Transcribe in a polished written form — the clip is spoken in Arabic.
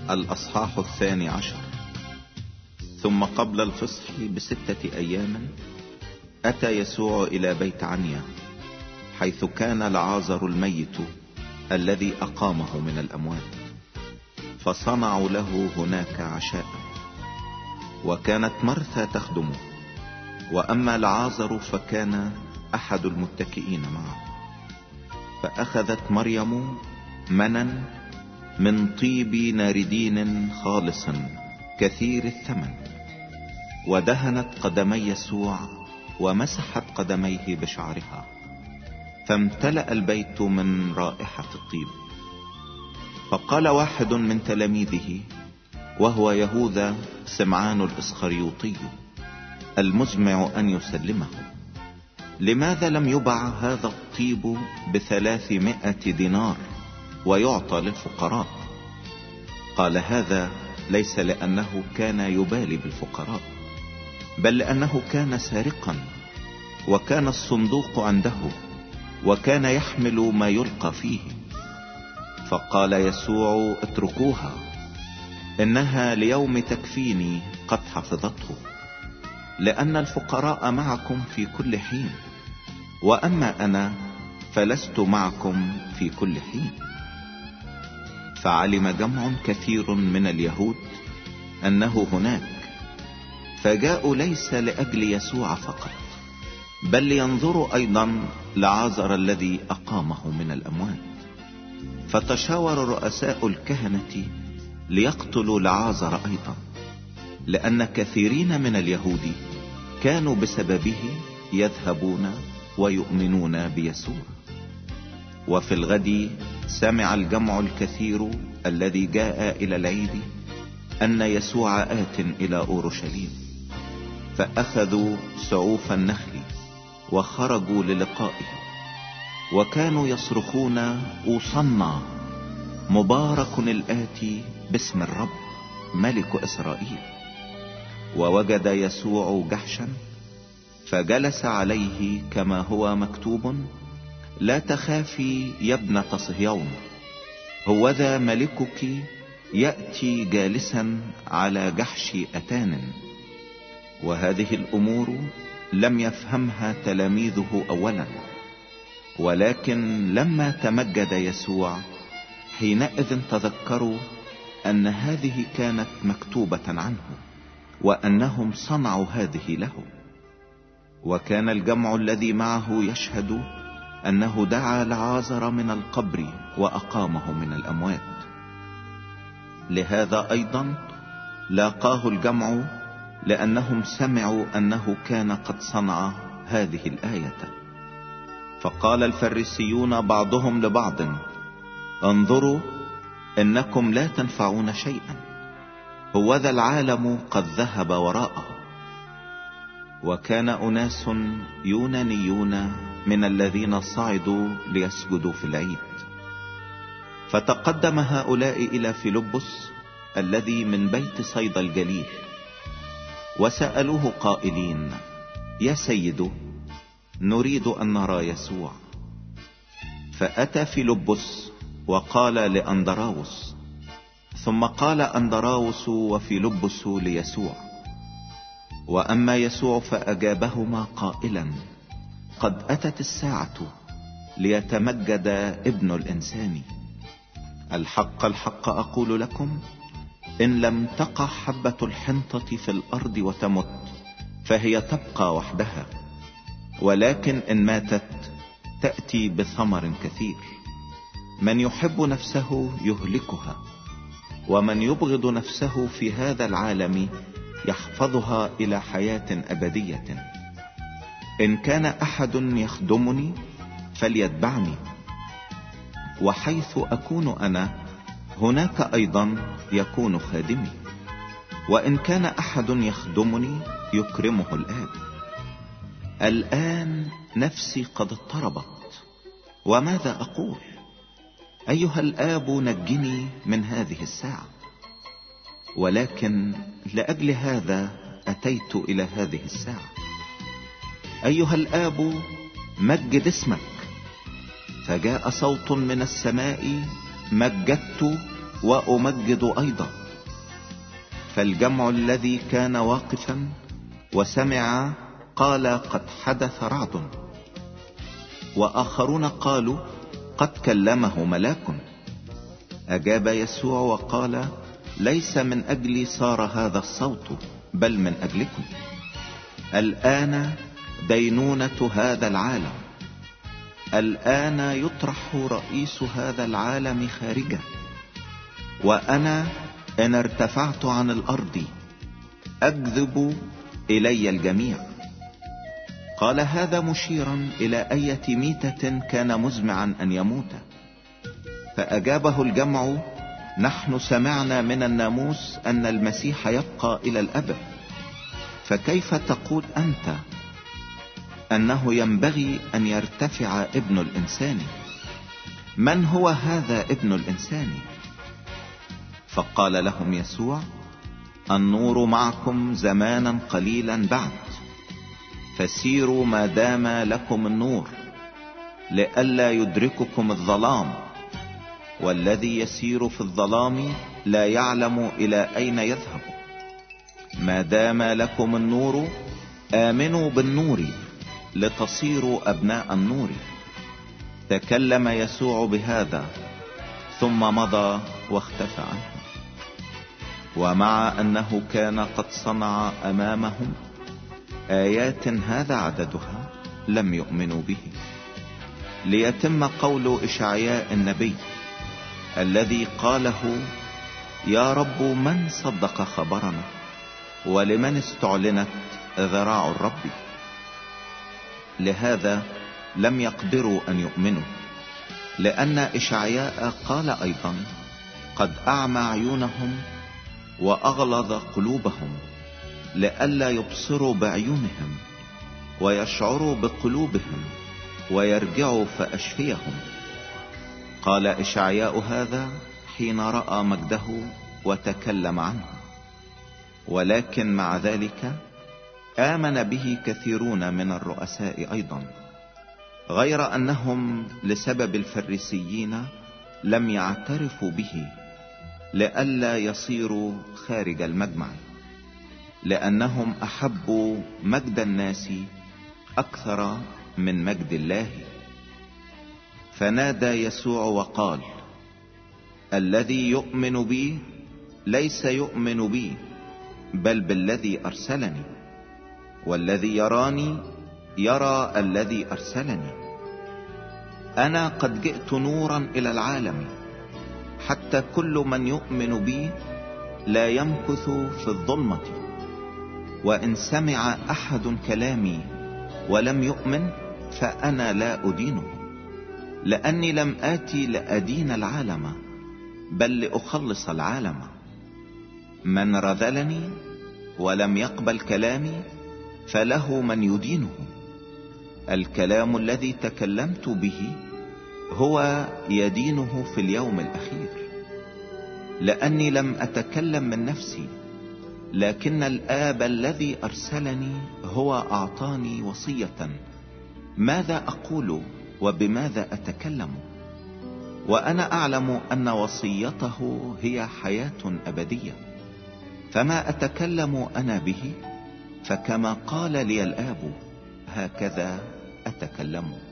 الأصحاح 12. ثم قبل الفصح ب6 أيام أتى يسوع إلى بيت عنيا، حيث كان لعازر الميت الذي أقامه من الأموات، فصنعوا له هناك عشاء. وكانت مرثا تخدمه، وأما لعازر فكان أحد المتكئين معه. فأخذت مريم منا من طيب ناردين خالص كثير الثمن، ودهنت قدمي يسوع ومسحت قدميه بشعرها، فامتلأ البيت من رائحة الطيب. فقال واحد من تلاميذه، وهو يهوذا سمعان الإسخريوطي المزمع أن يسلمه: لماذا لم يبع هذا الطيب ب300 دينار ويعطى للفقراء؟ قال هذا ليس لأنه كان يبالي بالفقراء، بل لأنه كان سارقا، وكان الصندوق عنده، وكان يحمل ما يلقى فيه. فقال يسوع: اتركوها، إنها ليوم تكفيني قد حفظته، لأن الفقراء معكم في كل حين، وأما أنا فلست معكم في كل حين. فعلم جمع كثير من اليهود أنه هناك، فجاءوا ليس لأجل يسوع فقط، بل لينظروا أيضا لعازر الذي أقامه من الأموات. فتشاور رؤساء الكهنة ليقتلوا لعازر أيضا، لأن كثيرين من اليهود كانوا بسببه يذهبون ويؤمنون بيسوع. وفي الغد سمع الجمع الكثير الذي جاء إلى العيد أن يسوع آت إلى أورشليم، فأخذوا سعوف النخل وخرجوا للقائه، وكانوا يصرخون: أوصنا، مبارك الآتي باسم الرب ملك إسرائيل. ووجد يسوع جحشا فجلس عليه، كما هو مكتوب: لا تخافي يا ابنة صهيون، هوذا ملكك يأتي جالسا على جحش أتان. وهذه الأمور لم يفهمها تلاميذه أولا، ولكن لما تمجد يسوع حينئذ تذكروا أن هذه كانت مكتوبة عنه، وأنهم صنعوا هذه له. وكان الجمع الذي معه يشهد أنه دعا لعازر من القبر وأقامه من الأموات. لهذا أيضا لاقاه الجمع، لأنهم سمعوا أنه كان قد صنع هذه الآية. فقال الفريسيون بعضهم لبعض: انظروا، إنكم لا تنفعون شيئا، هوذا العالم قد ذهب وراءه. وكان أناس يونانيون من الذين صعدوا ليسجدوا في العيد. فتقدم هؤلاء إلى فيلبس الذي من بيت صيدا الجليل، وسألوه قائلين: يا سيد، نريد أن نرى يسوع. فأتى فيلبس وقال لأندراوس، ثم قال أندراوس وفيلبس ليسوع. وأما يسوع فأجابهما قائلا: قد أتت الساعة ليتمجد ابن الإنسان. الحق الحق أقول لكم، إن لم تقع حبة الحنطة في الأرض وتمت فهي تبقى وحدها، ولكن إن ماتت تأتي بثمر كثير. من يحب نفسه يهلكها، ومن يبغض نفسه في هذا العالم يحفظها إلى حياة أبدية. إن كان أحد يخدمني فليتبعني، وحيث أكون أنا هناك أيضا يكون خادمي. وإن كان أحد يخدمني يكرمه الآب. الآن نفسي قد اضطربت، وماذا أقول؟ أيها الآب نجني من هذه الساعة. ولكن لأجل هذا أتيت إلى هذه الساعة. أيها الآب مجد اسمك. فجاء صوت من السماء: مجدت وأمجد أيضا. فالجمع الذي كان واقفا وسمع قال قد حدث رعد، وآخرون قالوا قد كلمه ملاك. أجاب يسوع وقال ليس من أجلي صار هذا الصوت، بل من أجلكم. الآن دينونة هذا العالم، الآن يطرح رئيس هذا العالم خارجه، وأنا إن ارتفعت عن الأرض أجذب إلي الجميع. قال هذا مشيرا إلى أية ميتة كان مزمعا أن يموت. فأجابه الجمع نحن سمعنا من الناموس أن المسيح يبقى إلى الأبد، فكيف تقول أنت أنه ينبغي أن يرتفع ابن الإنسان؟ من هو هذا ابن الإنسان؟ فقال لهم يسوع النور معكم زمانا قليلا بعد، فسيروا ما دام لكم النور لئلا يدرككم الظلام، والذي يسير في الظلام لا يعلم إلى أين يذهب. ما دام لكم النور آمنوا بالنور لتصيروا أبناء النور. تكلم يسوع بهذا ثم مضى واختفى عنه. ومع أنه كان قد صنع أمامهم آيات هذا عددها لم يؤمنوا به، ليتم قول إشعياء النبي الذي قاله يا رب من صدق خبرنا، ولمن استعلنت ذراع الرب. لهذا لم يقدروا أن يؤمنوا، لأن إشعياء قال أيضا قد أعمى عيونهم وأغلظ قلوبهم لئلا يبصروا بعيونهم ويشعروا بقلوبهم ويرجعوا فأشفيهم. قال إشعياء هذا حين رأى مجده وتكلم عنه، ولكن مع ذلك آمن به كثيرون من الرؤساء أيضا، غير أنهم لسبب الفريسيين لم يعترفوا به لئلا يصيروا خارج المجمع، لأنهم أحبوا مجد الناس أكثر من مجد الله. فنادى يسوع وقال الذي يؤمن بي ليس يؤمن بي بل بالذي أرسلني، والذي يراني يرى الذي أرسلني. أنا قد جئت نورا إلى العالم حتى كل من يؤمن بي لا يمكث في الظلمة. وإن سمع أحد كلامي ولم يؤمن فأنا لا أدينه، لأني لم آتي لأدين العالم بل لأخلص العالم. من رذلني ولم يقبل كلامي فله من يدينه. الكلام الذي تكلمت به هو يدينه في اليوم الأخير، لأني لم أتكلم من نفسي، لكن الآب الذي أرسلني هو أعطاني وصية ماذا أقول وبماذا أتكلم. وأنا أعلم أن وصيته هي حياة أبدية، فما أتكلم أنا به فكما قال لي الآب هكذا أتكلم.